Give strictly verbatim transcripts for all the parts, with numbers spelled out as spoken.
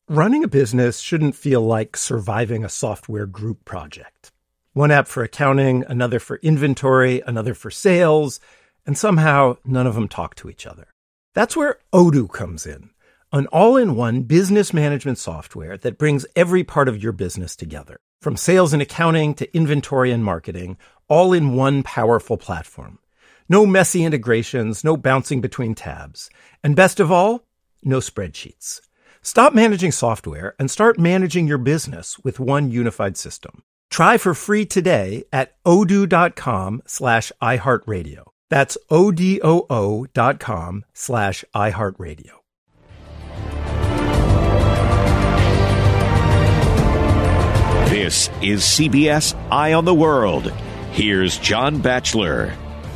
Running a business shouldn't feel like surviving a software group project. One app for accounting, another for inventory, another for sales, and somehow none of them talk to each other. That's where Odoo comes in, an all-in-one business management software that brings every part of your business together, from sales and accounting to inventory and marketing, all in one powerful platform. No messy integrations, no bouncing between tabs. And best of all, no spreadsheets. Stop managing software and start managing your business with one unified system. Try for free today at odoo.com slash iHeartRadio. That's O-D-O-O dot com slash iHeartRadio. This is C B S Eye on the World. Here's John Batchelor.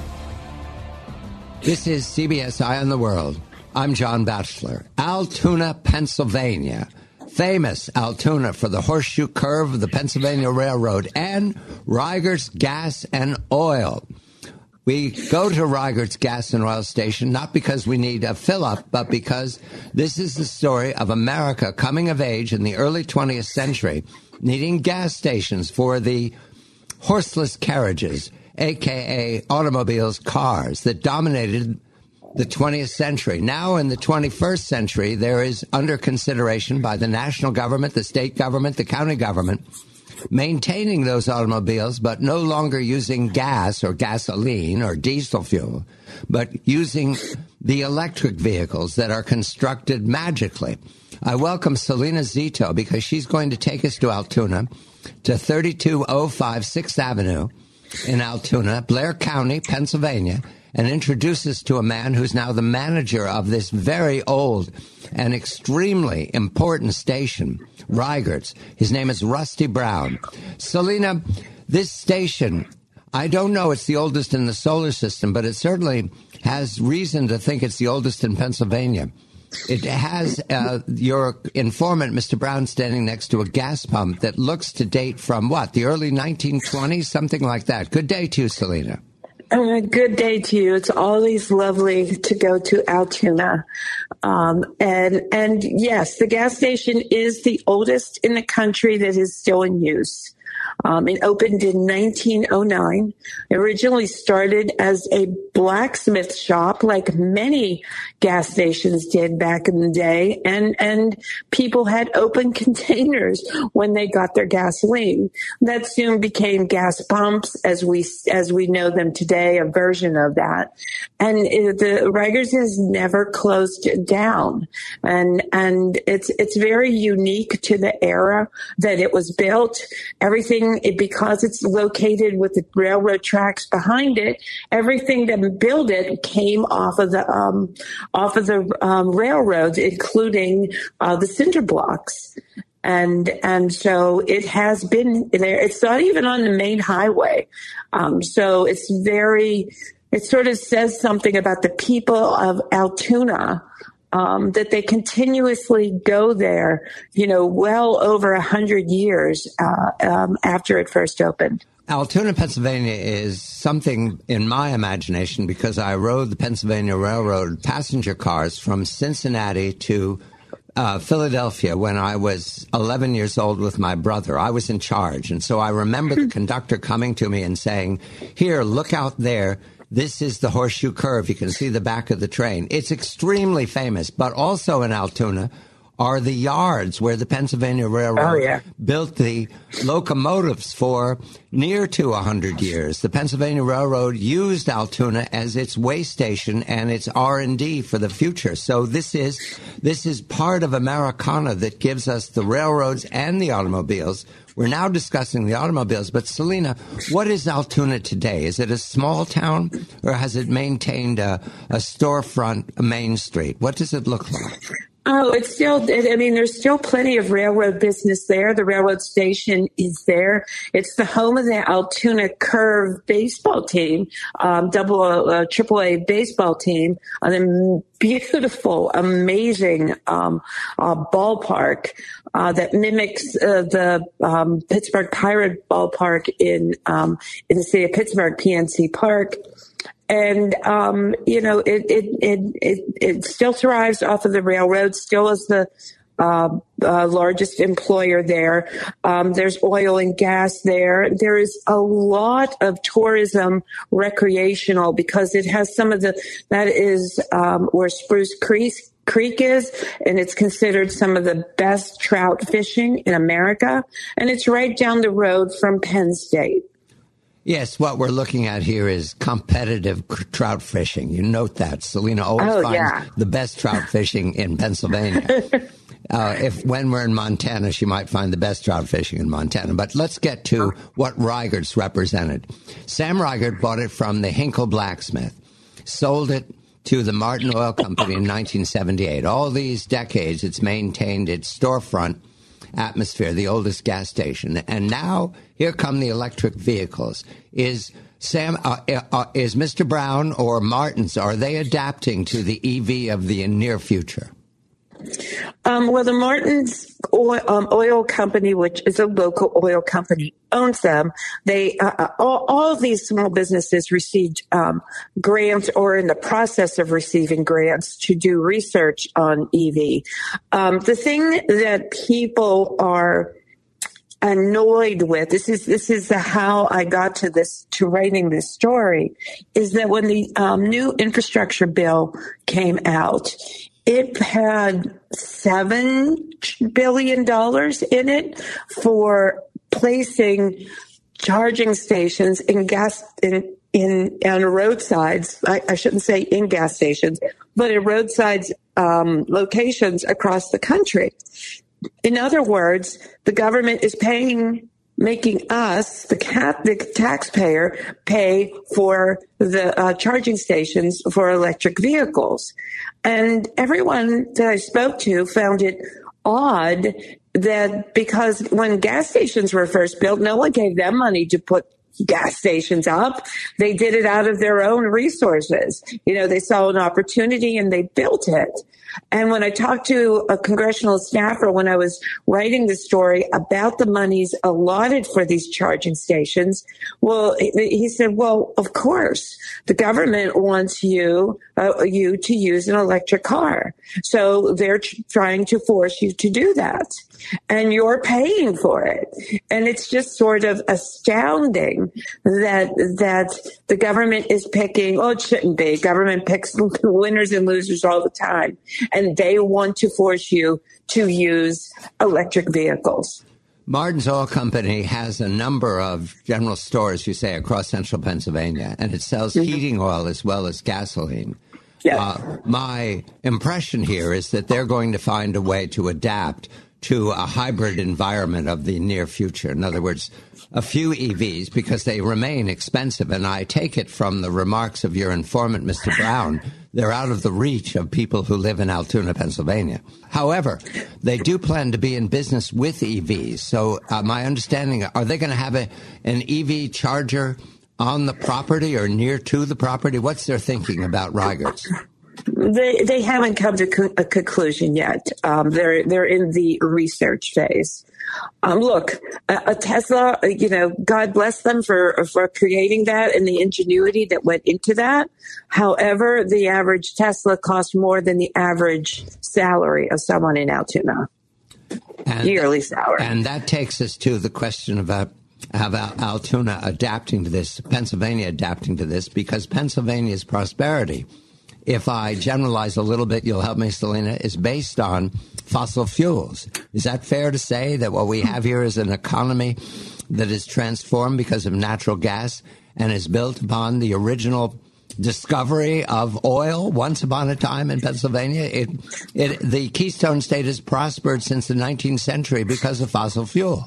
This is C B S Eye on the World. I'm John Batchelor. Altoona, Pennsylvania. Famous Altoona for the horseshoe curve of the Pennsylvania Railroad and Reigert's Gas and Oil. We go to Reigert's Gas and Oil Station not because we need a fill-up, but because this is the story of America coming of age in the early twentieth century, needing gas stations for the horseless carriages, a k a automobiles, cars, that dominated the twentieth century. Now in the twenty-first century, there is under consideration by the national government, the state government, the county government, maintaining those automobiles, but no longer using gas or gasoline or diesel fuel, but using the electric vehicles that are constructed magically. I welcome Selena Zito because she's going to take us to Altoona, to thirty-two oh five sixth Avenue in Altoona, Blair County, Pennsylvania, and introduce us to a man who's now the manager of this very old and extremely important station, Reigert's. His name is Rusty Brown. Selena, this station, I don't know it's the oldest in the solar system, but it certainly has reason to think it's the oldest in Pennsylvania. It has uh, your informant, Mister Brown, standing next to a gas pump that looks to date from, what, the early nineteen twenties, something like that. Good day to you, Selena. Uh, good day to you. It's always lovely to go to Altoona. Um, and, and yes, the gas station is the oldest in the country that is still in use. Um, it opened in nineteen oh nine. It originally started as a blacksmith shop, like many gas stations did back in the day, and and people had open containers when they got their gasoline. That soon became gas pumps, as we as we know them today, a version of that. And it, the Reigert's has never closed down, and and it's it's very unique to the era that it was built. Everything. It, because it's located with the railroad tracks behind it, everything that built it came off of the um, off of the um, railroads, including uh, the cinder blocks, and and so it has been there. It's not even on the main highway, um, so it's very. It sort of says something about the people of Altoona. Um, that they continuously go there, you know, well over a hundred years uh, um, after it first opened. Altoona, Pennsylvania is something in my imagination because I rode the Pennsylvania Railroad passenger cars from Cincinnati to uh, Philadelphia when I was eleven years old with my brother. I was in charge. And so I remember the conductor coming to me and saying, here, look out there. This is the horseshoe curve. You can see the back of the train. It's extremely famous, but also in Altoona are the yards where the Pennsylvania Railroad oh, yeah. built the locomotives for near to one hundred years. The Pennsylvania Railroad used Altoona as its way station and its R and D for the future. So this is this is part of Americana that gives us the railroads and the automobiles. We're now discussing the automobiles, but Selena, what is Altoona today? Is it a small town, or has it maintained a, a storefront, a main street? What does it look like? Oh, it's still, I mean, there's still plenty of railroad business there. The railroad station is there. It's the home of the Altoona Curve baseball team, um, double, uh, triple A baseball team, on a beautiful, amazing, um, uh, ballpark, uh, that mimics, uh, the, um, Pittsburgh Pirate ballpark in, um, in the city of Pittsburgh, P N C Park. And, um, you know, it, it, it, it, it still thrives off of the railroad, still is the, uh, uh, largest employer there. Um, there's oil and gas there. There is a lot of tourism, recreational, because it has some of the, that is um, where Spruce Creek Creek is, and it's considered some of the best trout fishing in America. And it's right down the road from Penn State. Yes, what we're looking at here is competitive trout fishing. You note that. Selena always oh, finds yeah. the best trout fishing in Pennsylvania. uh, if when we're in Montana, she might find the best trout fishing in Montana. But let's get to what Reigert's represented. Sam Reigert bought it from the Hinkle blacksmith, sold it to the Martin Oil Company in nineteen seventy-eight. All these decades, it's maintained its storefront atmosphere, the oldest gas station. And now, here come the electric vehicles. Is Sam, uh, uh, is Mister Brown or Martin's, are they adapting to the E V of the near future? Um, well, the Martin's oil, um, oil company, which is a local oil company, owns them. They uh, all, all of these small businesses received um, grants or in the process of receiving grants to do research on E V. Um, the thing that people are annoyed with, this is this is the, how I got to this to writing this story, is that when the um, new infrastructure bill came out, it had seven billion dollars in it for placing charging stations in gas in in on roadsides. I, I shouldn't say in gas stations, but in roadsides um, locations across the country. In other words, the government is paying, making us, the, cat, the taxpayer, pay for the uh, charging stations for electric vehicles. And everyone that I spoke to found it odd that because when gas stations were first built, no one gave them money to put gas stations up. They did it out of their own resources. You know, they saw an opportunity and they built it. And when I talked to a congressional staffer when I was writing the story about the monies allotted for these charging stations, well, he said, well, of course, the government wants you, uh, you to use an electric car. So they're tr- trying to force you to do that. And you're paying for it. And it's just sort of astounding that that the government is picking, oh, it shouldn't be. Government picks winners and losers all the time. And they want to force you to use electric vehicles. Martin's Oil Company has a number of general stores, you say, across central Pennsylvania, and it sells mm-hmm. heating oil as well as gasoline. Yeah. Uh, my impression here is that they're going to find a way to adapt to a hybrid environment of the near future. In other words, a few E Vs, because they remain expensive. And I take it from the remarks of your informant, Mister Brown, they're out of the reach of people who live in Altoona, Pennsylvania. However, they do plan to be in business with E Vs. So uh, my understanding, are they going to have a, an E V charger on the property or near to the property? What's their thinking about Reigert's? They they haven't come to co- a conclusion yet. Um, they're they're in the research phase. Um, look, a, a Tesla, you know, God bless them for for creating that and the ingenuity that went into that. However, the average Tesla costs more than the average salary of someone in Altoona, and, yearly salary. And that takes us to the question about about Altoona adapting to this, Pennsylvania adapting to this, because Pennsylvania's prosperity, if I generalize a little bit, you'll help me, Selena, is based on fossil fuels. Is that fair to say that what we have here is an economy that is transformed because of natural gas and is built upon the original discovery of oil once upon a time in Pennsylvania? It, it, the Keystone State has prospered since the nineteenth century because of fossil fuel.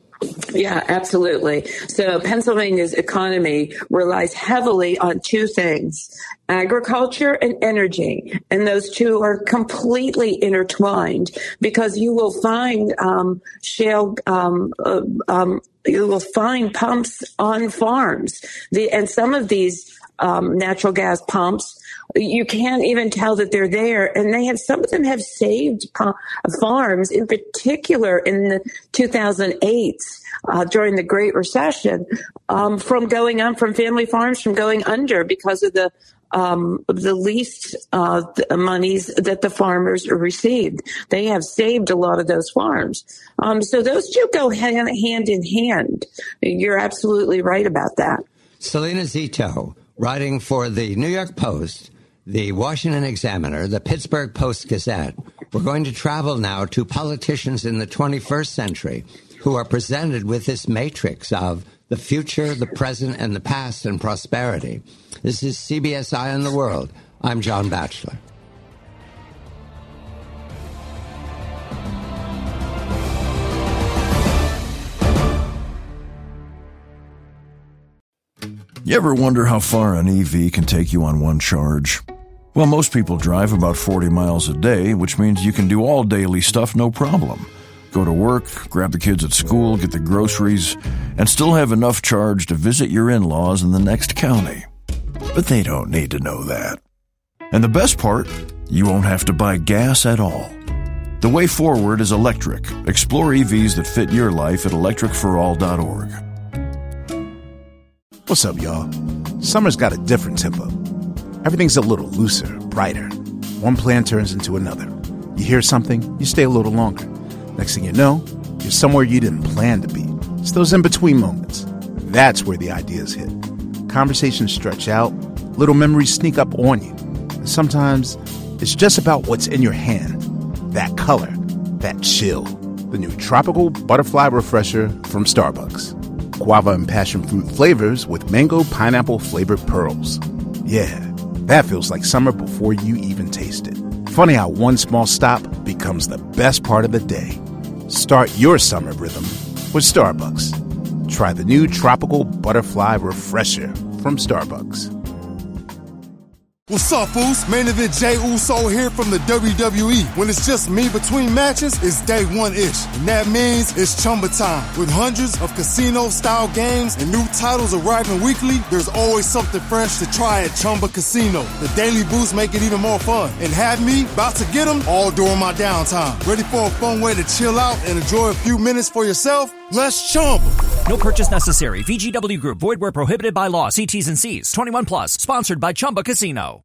Yeah, absolutely. So Pennsylvania's economy relies heavily on two things, agriculture and energy. And those two are completely intertwined because you will find um, shale, um, uh, um, you will find pumps on farms. The, and some of these um, natural gas pumps, you can't even tell that they're there. And they have, some of them have saved farms, in particular in the two thousand eight, uh, during the Great Recession, um, from going on, from family farms from going under because of the um, the least uh, the monies that the farmers received. They have saved a lot of those farms. Um, so those two go hand, hand in hand. You're absolutely right about that. Selena Zito, writing for the New York Post, the Washington Examiner, the Pittsburgh Post-Gazette. We're going to travel now to politicians in the twenty-first century who are presented with this matrix of the future, the present, and the past and prosperity. This is C B S Eye on the World. I'm John Batchelor. You ever wonder how far an E V can take you on one charge? Well, most people drive about forty miles a day, which means you can do all daily stuff no problem. Go to work, grab the kids at school, get the groceries, and still have enough charge to visit your in-laws in the next county. But they don't need to know that. And the best part, you won't have to buy gas at all. The way forward is electric. Explore E Vs that fit your life at electric for all dot org. What's up, y'all? Summer's got a different tempo. Everything's a little looser, brighter. One plan turns into another. You hear something, you stay a little longer. Next thing you know, you're somewhere you didn't plan to be. It's those in-between moments. That's where the ideas hit. Conversations stretch out, little memories sneak up on you. And sometimes it's just about what's in your hand. That color, that chill. The new Tropical Butterfly Refresher from Starbucks. Guava and passion fruit flavors with mango pineapple flavored pearls. Yeah, that feels like summer before you even taste it. Funny how one small stop becomes the best part of the day. Start your summer rhythm with Starbucks. Try the new Tropical Butterfly Refresher from Starbucks. What's up, fools? Main event Jey Uso here from the W W E. When it's just me between matches, it's day one-ish. And that means it's Chumba time. With hundreds of casino-style games and new titles arriving weekly, there's always something fresh to try at Chumba Casino. The daily boosts make it even more fun. And have me about to get them all during my downtime. Ready for a fun way to chill out and enjoy a few minutes for yourself? Let's Chumba. No purchase necessary. V G W Group. Void where prohibited by law. See T's and C's. twenty-one plus. Sponsored by Chumba Casino.